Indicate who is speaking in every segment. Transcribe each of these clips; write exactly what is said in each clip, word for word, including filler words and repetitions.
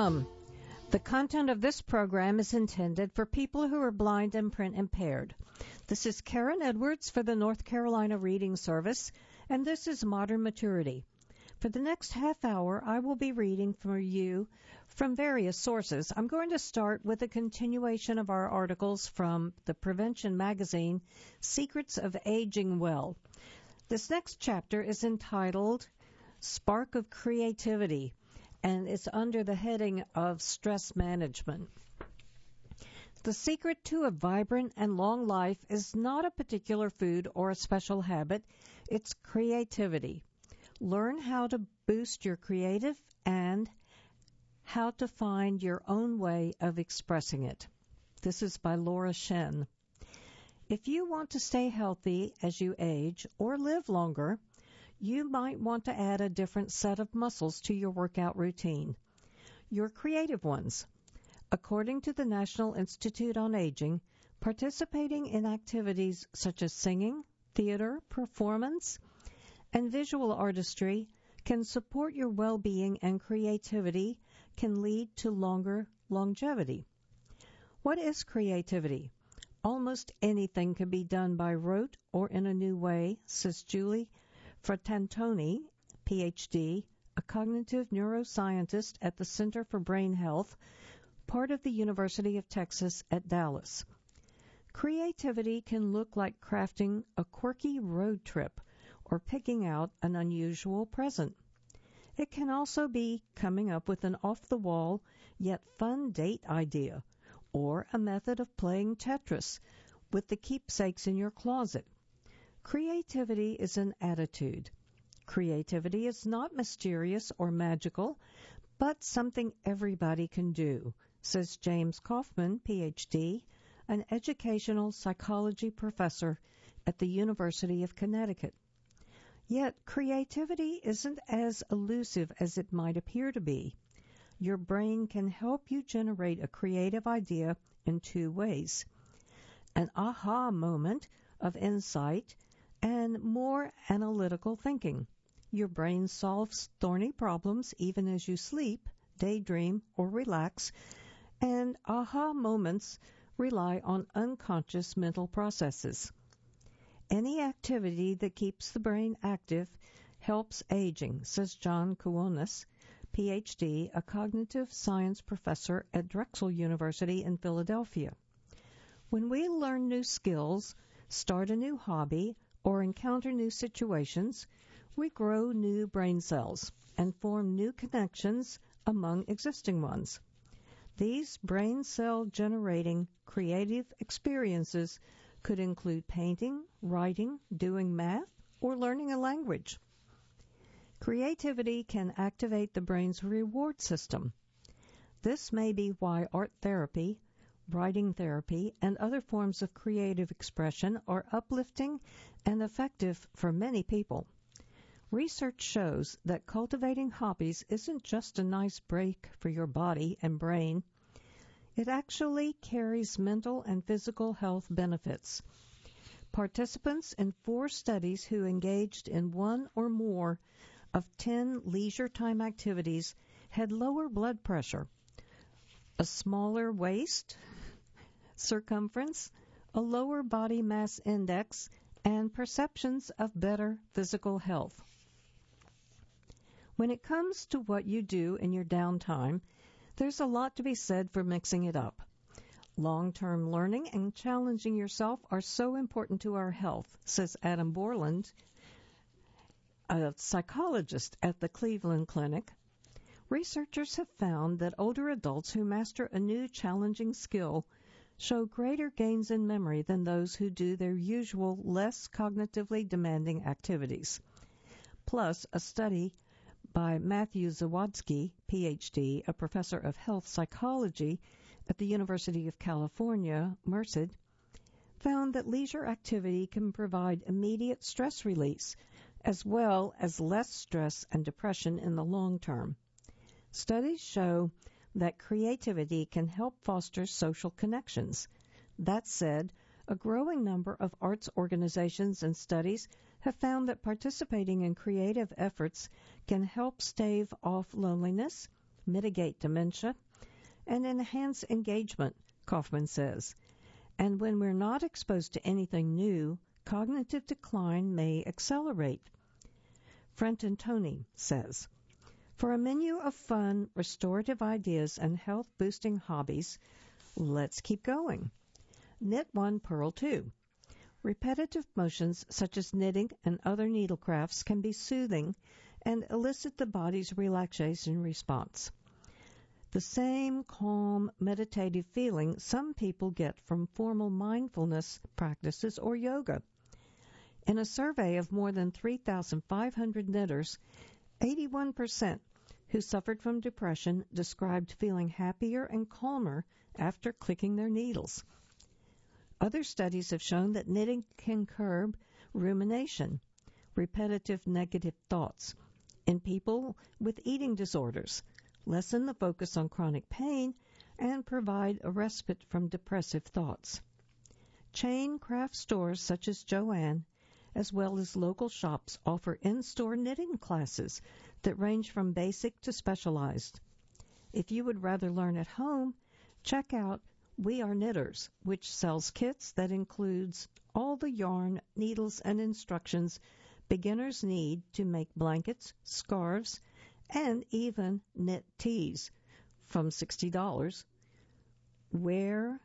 Speaker 1: Welcome. The content of this program is intended for people who are blind and print impaired. This is Karen Edwards for the North Carolina Reading Service, and this is Modern Maturity. For the next half hour, I will be reading for you from various sources. I'm going to start with a continuation of our articles from the Prevention magazine, Secrets of Aging Well. This next chapter is entitled Spark of Creativity, and it's under the heading of Stress Management. The secret to a vibrant and long life is not a particular food or a special habit, it's creativity. Learn how to boost your creative and how to find your own way of expressing it. This is by Laura Shen. If you want to stay healthy as you age or live longer, you might want to add a different set of muscles to your workout routine. Your creative ones. According to the National Institute on Aging, participating in activities such as singing, theater, performance, and visual artistry can support your well-being, and creativity can lead to longer longevity. What is creativity? Almost anything can be done by rote or in a new way, says Julie Fratantoni, P H D, a cognitive neuroscientist at the Center for Brain Health, part of the University of Texas at Dallas. Creativity can look like crafting a quirky road trip or picking out an unusual present. It can also be coming up with an off-the-wall yet fun date idea, or a method of playing Tetris with the keepsakes in your closet. Creativity is an attitude. Creativity is not mysterious or magical, but something everybody can do, says James Kaufman, P H D, an educational psychology professor at the University of Connecticut. Yet, creativity isn't as elusive as it might appear to be. Your brain can help you generate a creative idea in two ways. An aha moment of insight and more analytical thinking. Your brain solves thorny problems even as you sleep, daydream, or relax, and aha moments rely on unconscious mental processes. Any activity that keeps the brain active helps aging, says John Kouonis, P H D, a cognitive science professor at Drexel University in Philadelphia. When we learn new skills, start a new hobby, or encounter new situations, we grow new brain cells and form new connections among existing ones. These brain cell generating creative experiences could include painting, writing, doing math, or learning a language. Creativity can activate the brain's reward system. This may be why art therapy, writing therapy, and other forms of creative expression are uplifting and effective for many people. Research shows that cultivating hobbies isn't just a nice break for your body and brain. It actually carries mental and physical health benefits. Participants in four studies who engaged in one or more of ten leisure time activities had lower blood pressure, a smaller waist circumference, a lower body mass index, and perceptions of better physical health. When it comes to what you do in your downtime, there's a lot to be said for mixing it up. Long-term learning and challenging yourself are so important to our health, says Adam Borland, a psychologist at the Cleveland Clinic. Researchers have found that older adults who master a new challenging skill show greater gains in memory than those who do their usual, less cognitively demanding activities. Plus, a study by Matthew Zawadzki, P H D, a professor of health psychology at the University of California, Merced, found that leisure activity can provide immediate stress release as well as less stress and depression in the long term. Studies show that creativity can help foster social connections. That said, a growing number of arts organizations and studies have found that participating in creative efforts can help stave off loneliness, mitigate dementia, and enhance engagement, Kaufman says. And when we're not exposed to anything new, cognitive decline may accelerate. Frantantoni says, for a menu of fun, restorative ideas and health-boosting hobbies, let's keep going. Knit one, purl two. Repetitive motions such as knitting and other needlecrafts can be soothing and elicit the body's relaxation response. The same calm, meditative feeling some people get from formal mindfulness practices or yoga. In a survey of more than three thousand five hundred knitters, eighty-one percent who suffered from depression described feeling happier and calmer after clicking their needles. Other studies have shown that knitting can curb rumination, repetitive negative thoughts, in people with eating disorders, lessen the focus on chronic pain, and provide a respite from depressive thoughts. Chain craft stores such as Joann, as well as local shops, offer in-store knitting classes that range from basic to specialized. If you would rather learn at home, check out We Are Knitters, which sells kits that includes all the yarn, needles, and instructions beginners need to make blankets, scarves, and even knit tees from sixty dollars. Wear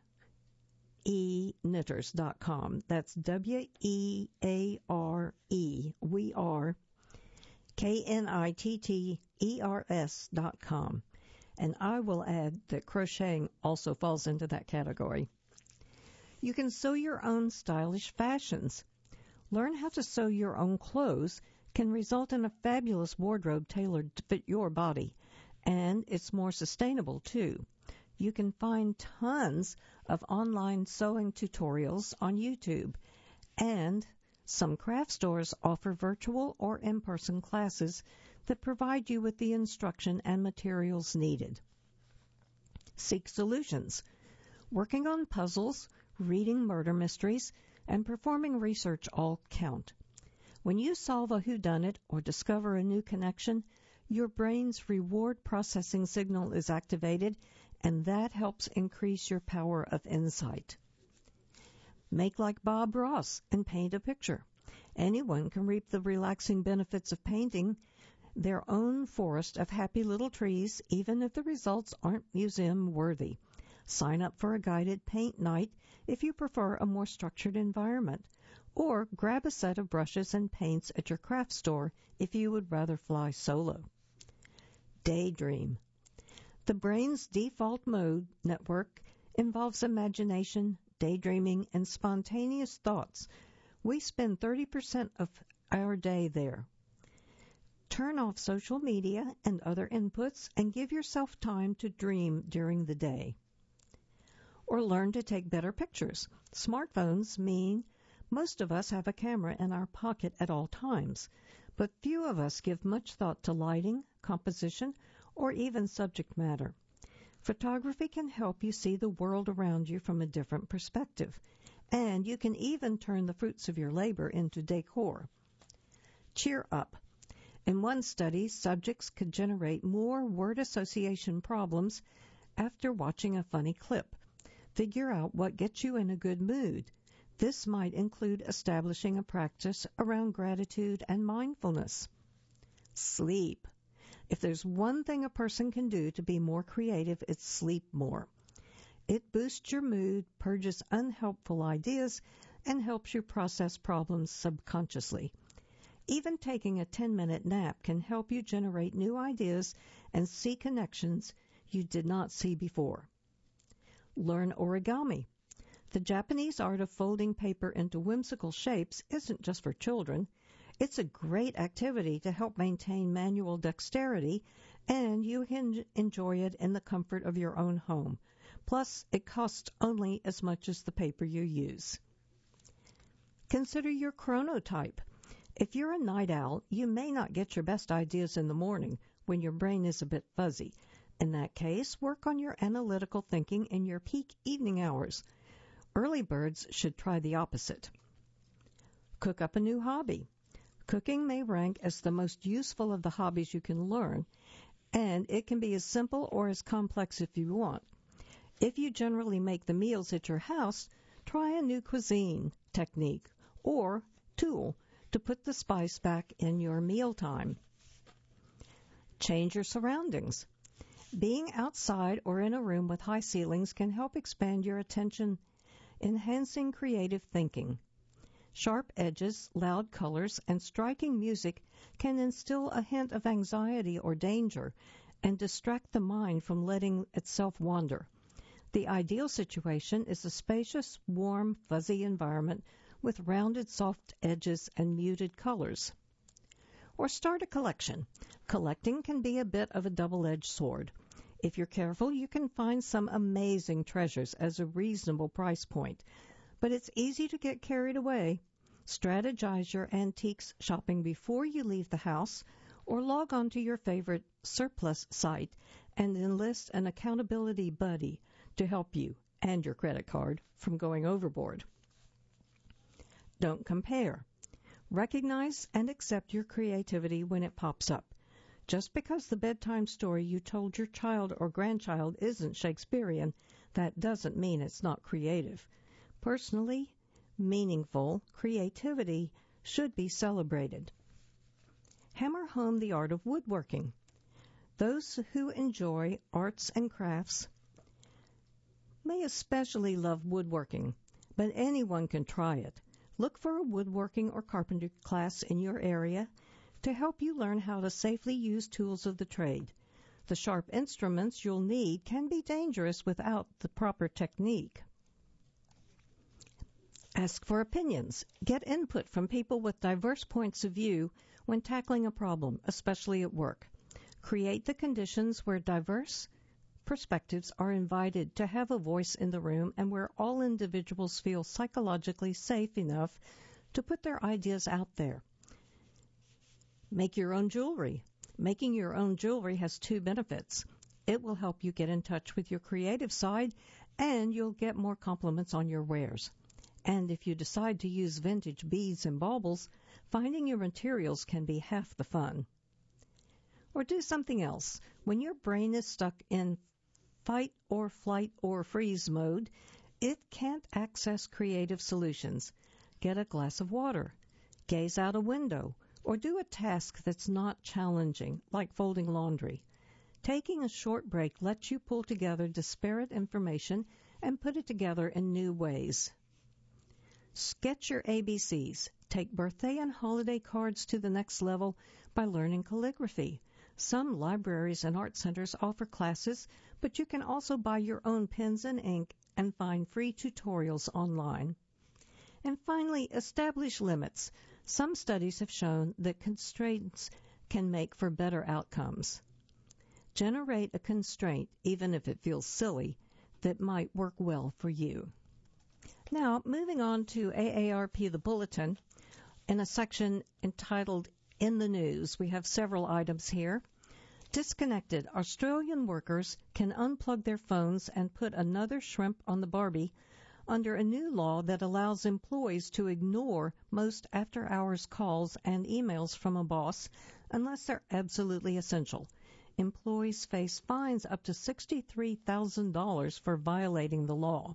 Speaker 1: E knitters dot com. That's W E A R E. We are K N I T T E R S dot com. And I will add that crocheting also falls into that category. You can sew your own stylish fashions. Learn how to sew your own clothes can result in a fabulous wardrobe tailored to fit your body, and it's more sustainable too. You can find tons of online sewing tutorials on YouTube, and some craft stores offer virtual or in-person classes that provide you with the instruction and materials needed. Seek solutions. Working on puzzles, reading murder mysteries, and performing research all count. When you solve a whodunit or discover a new connection, your brain's reward processing signal is activated, and that helps increase your power of insight. Make like Bob Ross and paint a picture. Anyone can reap the relaxing benefits of painting their own forest of happy little trees, even if the results aren't museum-worthy. Sign up for a guided paint night if you prefer a more structured environment, or grab a set of brushes and paints at your craft store if you would rather fly solo. Daydream. The brain's default mode network involves imagination, daydreaming, and spontaneous thoughts. We spend thirty percent of our day there. Turn off social media and other inputs and give yourself time to dream during the day. Or learn to take better pictures. Smartphones mean most of us have a camera in our pocket at all times, but few of us give much thought to lighting, composition, or even subject matter. Photography can help you see the world around you from a different perspective, and you can even turn the fruits of your labor into decor. Cheer up. In one study, subjects could generate more word association problems after watching a funny clip. Figure out what gets you in a good mood. This might include establishing a practice around gratitude and mindfulness. Sleep. If there's one thing a person can do to be more creative, it's sleep more. It boosts your mood, purges unhelpful ideas, and helps you process problems subconsciously. Even taking a ten-minute nap can help you generate new ideas and see connections you did not see before. Learn origami. The Japanese art of folding paper into whimsical shapes isn't just for children. It's a great activity to help maintain manual dexterity, and you can enjoy it in the comfort of your own home. Plus, it costs only as much as the paper you use. Consider your chronotype. If you're a night owl, you may not get your best ideas in the morning when your brain is a bit fuzzy. In that case, work on your analytical thinking in your peak evening hours. Early birds should try the opposite. Cook up a new hobby. Cooking may rank as the most useful of the hobbies you can learn, and it can be as simple or as complex if you want. If you generally make the meals at your house, try a new cuisine technique or tool to put the spice back in your mealtime. Change your surroundings. Being outside or in a room with high ceilings can help expand your attention, enhancing creative thinking. Sharp edges, loud colors, and striking music can instill a hint of anxiety or danger and distract the mind from letting itself wander. The ideal situation is a spacious, warm, fuzzy environment with rounded, soft edges and muted colors. Or start a collection. Collecting can be a bit of a double-edged sword. If you're careful, you can find some amazing treasures as a reasonable price point, but it's easy to get carried away. Strategize your antiques shopping before you leave the house, or log on to your favorite surplus site and enlist an accountability buddy to help you and your credit card from going overboard. Don't compare. Recognize and accept your creativity when it pops up. Just because the bedtime story you told your child or grandchild isn't Shakespearean, that doesn't mean it's not creative. Personally, meaningful creativity should be celebrated. Hammer home the art of woodworking. Those who enjoy arts and crafts may especially love woodworking, but anyone can try it. Look for a woodworking or carpentry class in your area to help you learn how to safely use tools of the trade. The sharp instruments you'll need can be dangerous without the proper technique. Ask for opinions. Get input from people with diverse points of view when tackling a problem, especially at work. Create the conditions where diverse perspectives are invited to have a voice in the room and where all individuals feel psychologically safe enough to put their ideas out there. Make your own jewelry. Making your own jewelry has two benefits. It will help you get in touch with your creative side, and you'll get more compliments on your wares. And if you decide to use vintage beads and baubles, finding your materials can be half the fun. Or do something else. When your brain is stuck in fight or flight or freeze mode, it can't access creative solutions. Get a glass of water, gaze out a window, or do a task that's not challenging, like folding laundry. Taking a short break lets you pull together disparate information and put it together in new ways. Sketch your A B Cs. Take birthday and holiday cards to the next level by learning calligraphy. Some libraries and art centers offer classes, but you can also buy your own pens and ink and find free tutorials online. And finally, establish limits. Some studies have shown that constraints can make for better outcomes. Generate a constraint, even if it feels silly, that might work well for you. Now, moving on to A A R P, the Bulletin, in a section entitled In the News. We have several items here. Disconnected. Australian workers can unplug their phones and put another shrimp on the Barbie under a new law that allows employees to ignore most after-hours calls and emails from a boss unless they're absolutely essential. Employees face fines up to sixty-three thousand dollars for violating the law.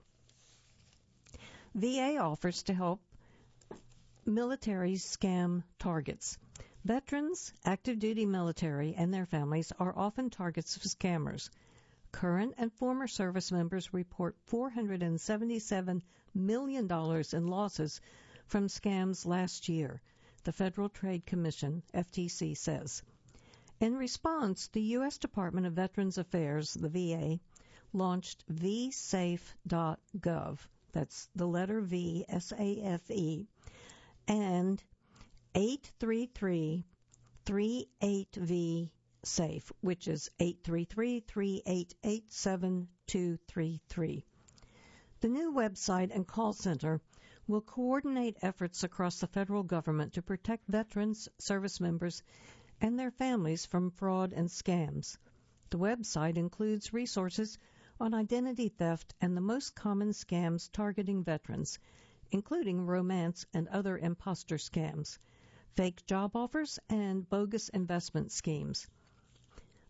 Speaker 1: V A offers to help military scam targets. Veterans, active duty military, and their families are often targets of scammers. Current and former service members report four hundred seventy-seven million dollars in losses from scams last year, the Federal Trade Commission, F T C, says. In response, the U S Department of Veterans Affairs, the V A, launched v safe dot gov. That's the letter V, S A F E, and eight three three, three eight V SAFE, which is eight three three, three eight eight, seven two three three. The new website and call center will coordinate efforts across the federal government to protect veterans, service members, and their families from fraud and scams. The website includes resources on identity theft and the most common scams targeting veterans, including romance and other imposter scams, fake job offers, and bogus investment schemes.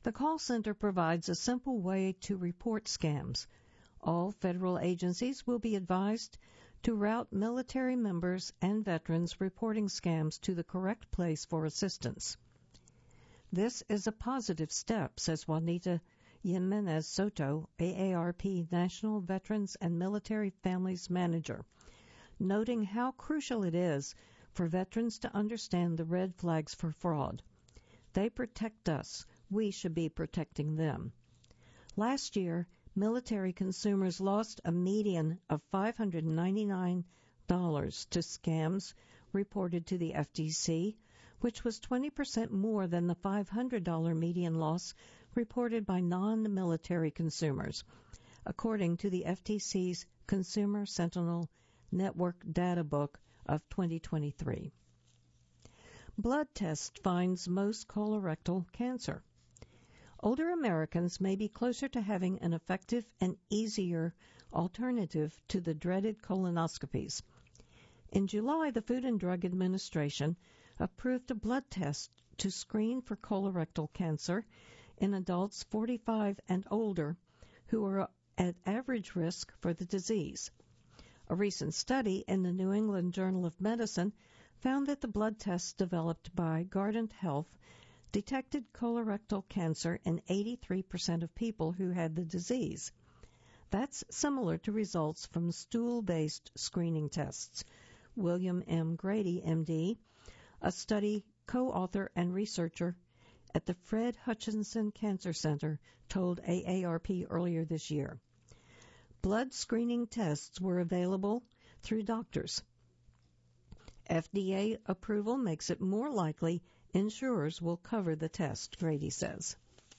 Speaker 1: The call center provides a simple way to report scams. All federal agencies will be advised to route military members and veterans reporting scams to the correct place for assistance. This is a positive step, says Juanita Jimenez Soto, A A R P National Veterans and Military Families Manager, noting how crucial it is for veterans to understand the red flags for fraud. They protect us. We should be protecting them. Last year, military consumers lost a median of five hundred ninety-nine dollars to scams reported to the F T C, which was twenty percent more than the five hundred dollars median loss reported by non-military consumers, according to the F T C's Consumer Sentinel Network Data Book of twenty twenty-three. Blood test finds most colorectal cancer. Older Americans may be closer to having an effective and easier alternative to the dreaded colonoscopies. In July, the Food and Drug Administration approved a blood test to screen for colorectal cancer in adults forty-five and older who are at average risk for the disease. A recent study in the New England Journal of Medicine found that the blood tests developed by Guardant Health detected colorectal cancer in eighty-three percent of people who had the disease. That's similar to results from stool-based screening tests. William M. Grady, M D, a study co-author and researcher at the Fred Hutchinson Cancer Center, told A A R P earlier this year. Blood screening tests were available through doctors. F D A approval makes it more likely insurers will cover the test, Grady says.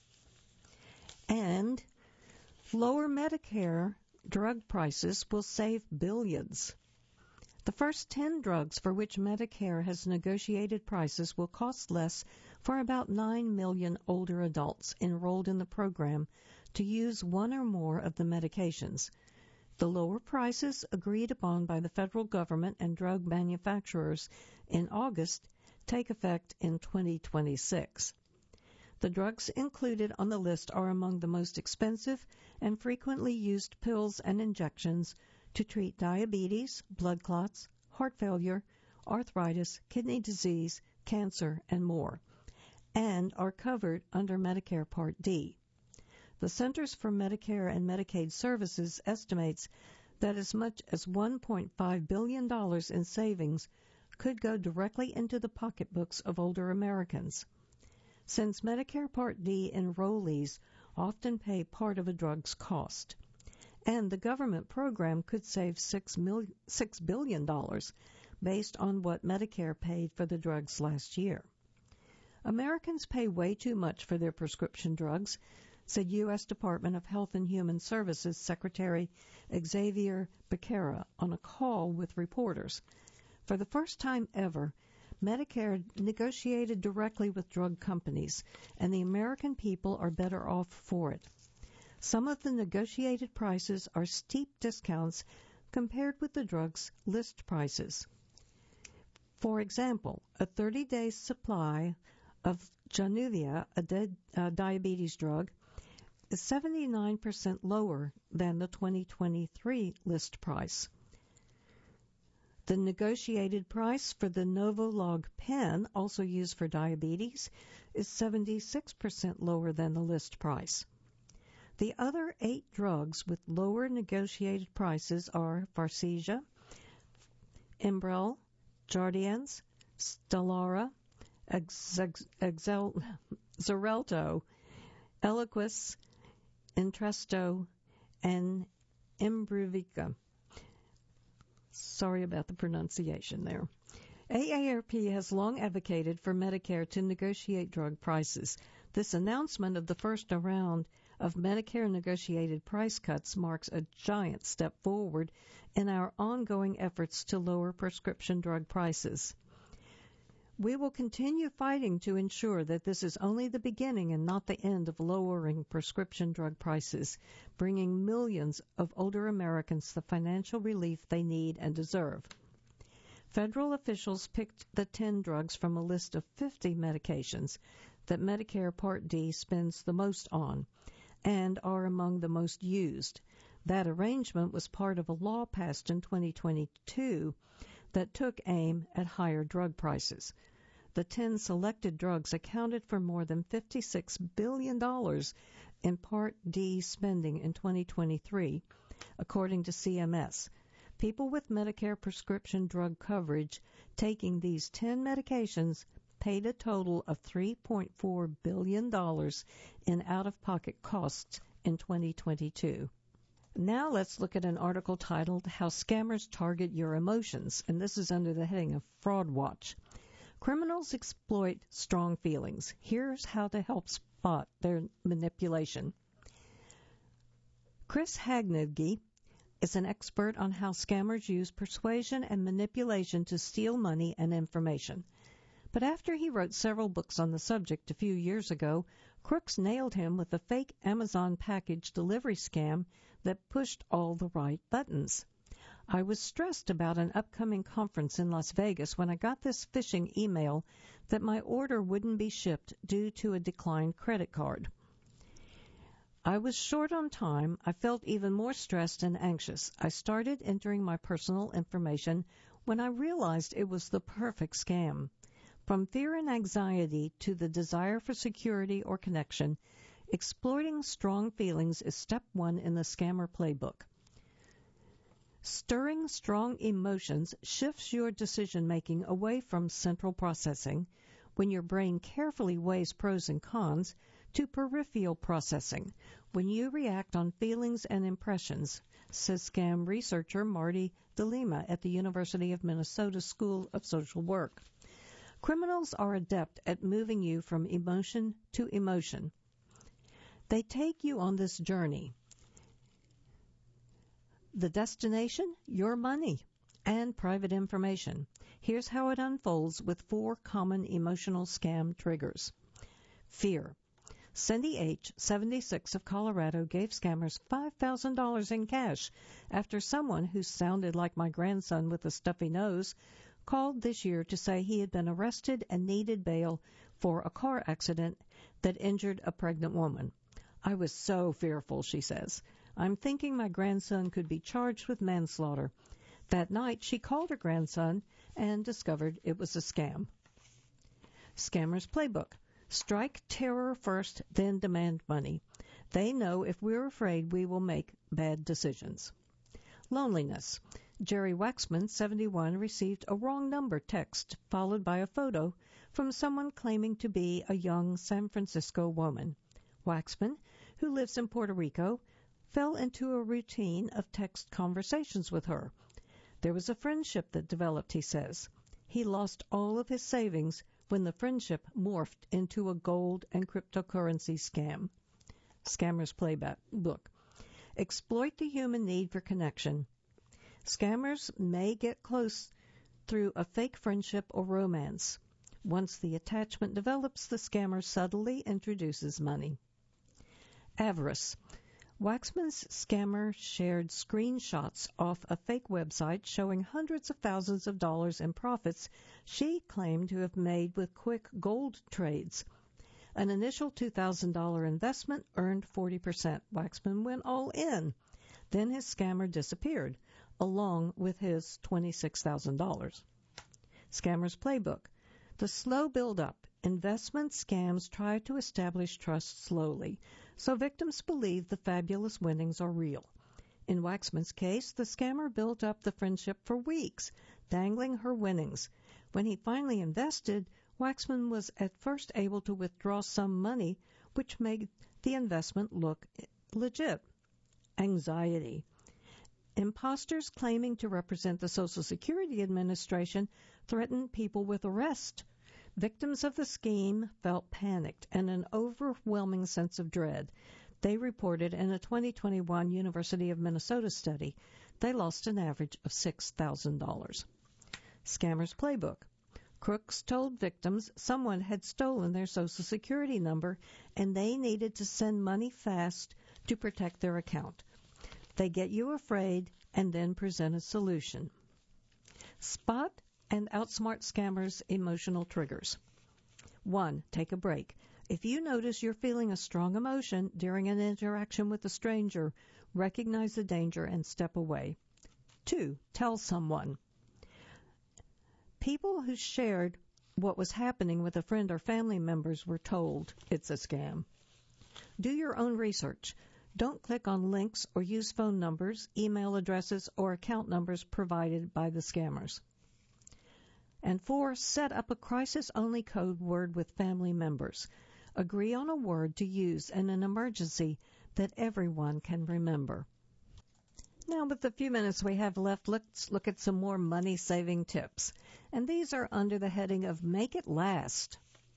Speaker 1: And lower Medicare drug prices will save billions. The first ten drugs for which Medicare has negotiated prices will cost less for about nine million older adults enrolled in the program to use one or more of the medications. The lower prices agreed upon by the federal government and drug manufacturers in August take effect in twenty twenty-six. The drugs included on the list are among the most expensive and frequently used pills and injections to treat diabetes, blood clots, heart failure, arthritis, kidney disease, cancer, and more, and are covered under Medicare Part D. The Centers for Medicare and Medicaid Services estimates that as much as one point five billion dollars in savings could go directly into the pocketbooks of older Americans. Since Medicare Part D enrollees often pay part of a drug's cost, and the government program could save six billion dollars based on what Medicare paid for the drugs last year. Americans pay way too much for their prescription drugs, said U S Department of Health and Human Services Secretary Xavier Becerra on a call with reporters. For the first time ever, Medicare negotiated directly with drug companies, and the American people are better off for it. Some of the negotiated prices are steep discounts compared with the drug's list prices. For example, a thirty-day supply of Januvia, a dead, uh, diabetes drug, is seventy-nine percent lower than the twenty twenty-three list price. The negotiated price for the Novolog pen, also used for diabetes, is seventy-six percent lower than the list price. The other eight drugs with lower negotiated prices are Farxiga, Enbrel, Jardiance, Stelara, Xarelto, Eliquis, Entresto, and Imbruvica. Sorry about the pronunciation there. A A R P has long advocated for Medicare to negotiate drug prices. This announcement of the first round of Medicare negotiated price cuts marks a giant step forward in our ongoing efforts to lower prescription drug prices. We will continue fighting to ensure that this is only the beginning and not the end of lowering prescription drug prices, bringing millions of older Americans the financial relief they need and deserve. Federal officials picked the ten drugs from a list of fifty medications that Medicare Part D spends the most on and are among the most used. That arrangement was part of a law passed in twenty twenty-two that took aim at higher drug prices. The ten selected drugs accounted for more than fifty-six billion dollars in Part D spending in twenty twenty-three, according to C M S. People with Medicare prescription drug coverage taking these ten medications paid a total of three point four billion dollars in out-of-pocket costs in twenty twenty-two. Now let's look at an article titled How Scammers Target Your Emotions, and this is under the heading of Fraud Watch. Criminals exploit strong feelings. Here's how to help spot their manipulation. Chris Hagnegi is an expert on how scammers use persuasion and manipulation to steal money and information. But after he wrote several books on the subject a few years ago, crooks nailed him with a fake Amazon package delivery scam that pushed all the right buttons. I was stressed about an upcoming conference in Las Vegas when I got this phishing email that my order wouldn't be shipped due to a declined credit card. I was short on time. I felt even more stressed and anxious. I started entering my personal information when I realized it was the perfect scam. From fear and anxiety to the desire for security or connection, exploiting strong feelings is step one in the scammer playbook. Stirring strong emotions shifts your decision-making away from central processing, when your brain carefully weighs pros and cons, to peripheral processing, when you react on feelings and impressions, says scam researcher Marty DeLima at the University of Minnesota School of Social Work. Criminals are adept at moving you from emotion to emotion. They take you on this journey. The destination? Your money and private information. Here's how it unfolds with four common emotional scam triggers. Fear. Cindy H., seventy-six, of Colorado, gave scammers five thousand dollars in cash after someone who sounded like my grandson with a stuffy nose called this year to say he had been arrested and needed bail for a car accident that injured a pregnant woman. I was so fearful, she says. I'm thinking my grandson could be charged with manslaughter. That night, she called her grandson and discovered it was a scam. Scammers Playbook. Strike terror first, then demand money. They know if we're afraid, we will make bad decisions. Loneliness. Jerry Waxman, seventy-one, received a wrong number text followed by a photo from someone claiming to be a young San Francisco woman. Waxman, who lives in Puerto Rico, fell into a routine of text conversations with her. There was a friendship that developed, he says. He lost all of his savings when the friendship morphed into a gold and cryptocurrency scam. Scammers Playbook. Exploit the human need for connection. Scammers may get close through a fake friendship or romance. Once the attachment develops, the scammer subtly introduces money. Avarice. Waxman's scammer shared screenshots off a fake website showing hundreds of thousands of dollars in profits she claimed to have made with quick gold trades. An initial two thousand dollars investment earned forty percent. Waxman went all in. Then his scammer disappeared, along with his twenty-six thousand dollars. Scammers Playbook. The slow build-up. Investment scams try to establish trust slowly, so victims believe the fabulous winnings are real. In Waxman's case, the scammer built up the friendship for weeks, dangling her winnings. When he finally invested, Waxman was at first able to withdraw some money, which made the investment look legit. Anxiety. Imposters claiming to represent the Social Security Administration threaten people with arrest. Victims of the scheme felt panicked and an overwhelming sense of dread. They reported in a twenty twenty-one University of Minnesota study they lost an average of six thousand dollars. Scammers Playbook. Crooks told victims someone had stolen their Social Security number and they needed to send money fast to protect their account. They get you afraid and then present a solution. Spot and outsmart scammers' emotional triggers. One, take a break. If you notice you're feeling a strong emotion during an interaction with a stranger, recognize the danger and step away. Two, tell someone. People who shared what was happening with a friend or family members were told it's a scam. Do your own research. Don't click on links or use phone numbers, email addresses, or account numbers provided by the scammers. And four, set up a crisis-only code word with family members. Agree on a word to use in an emergency that everyone can remember. Now, with the few minutes we have left, let's look at some more money-saving tips. And these are under the heading of Make It Last.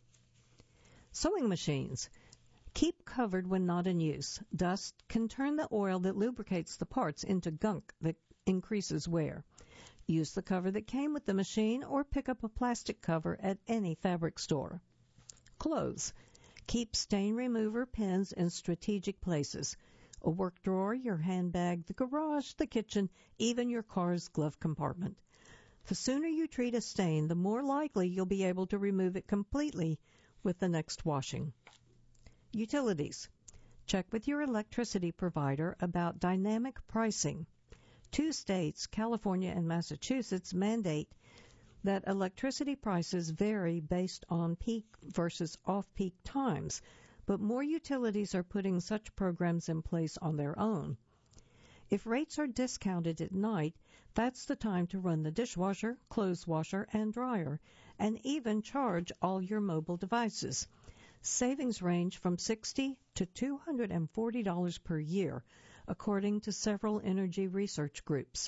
Speaker 1: Sewing machines. Keep covered when not in use. Dust can turn the oil that lubricates the parts into gunk that increases wear. Use the cover that came with the machine or pick up a plastic cover at any fabric store. Clothes. Keep stain remover pens in strategic places. A work drawer, your handbag, the garage, the kitchen, even your car's glove compartment. The sooner you treat a stain, the more likely you'll be able to remove it completely with the next washing. Utilities. Check with your electricity provider about dynamic pricing. Two states, California and Massachusetts, mandate that electricity prices vary based on peak versus off-peak times, but more utilities are putting such programs in place on their own. If rates are discounted at night, that's the time to run the dishwasher, clothes washer, and dryer, and even charge all your mobile devices. Savings range from sixty dollars to two hundred forty dollars per year, according to several energy research groups.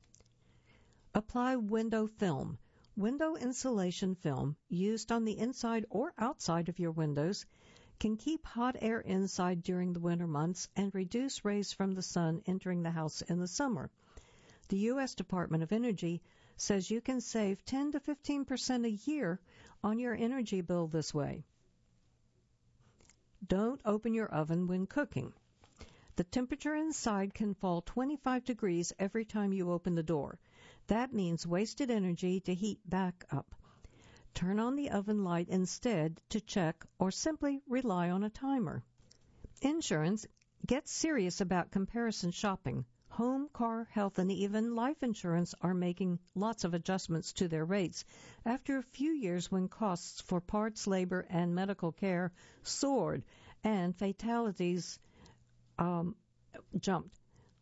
Speaker 1: Apply window film. Window insulation film, used on the inside or outside of your windows, can keep hot air inside during the winter months and reduce rays from the sun entering the house in the summer. The U S Department of Energy says you can save ten to fifteen percent a year on your energy bill this way. Don't open your oven when cooking. The temperature inside can fall twenty-five degrees every time you open the door. That means wasted energy to heat back up. Turn on the oven light instead to check or simply rely on a timer. Insurance. Get serious about comparison shopping. Home, car, health, and even life insurance are making lots of adjustments to their rates after a few years when costs for parts, labor, and medical care soared and fatalities um, jumped.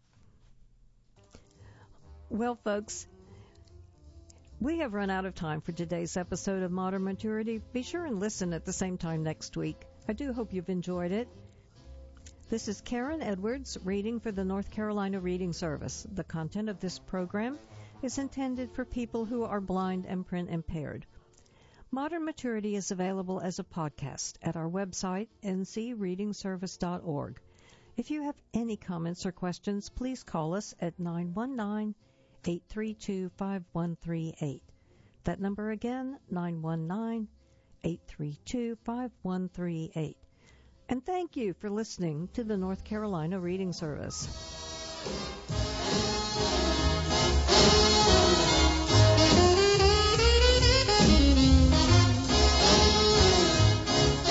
Speaker 1: Well, folks, we have run out of time for today's episode of Modern Maturity. Be sure and listen at the same time next week. I do hope you've enjoyed it. This is Karen Edwards reading for the North Carolina Reading Service. The content of this program is intended for people who are blind and print impaired. Modern Maturity is available as a podcast at our website, n c reading service dot org. If you have any comments or questions, please call us at nine one nine, eight three two, five one three eight. That number again, nine one nine, eight three two, five one three eight. And thank you for listening to the North Carolina Reading Service.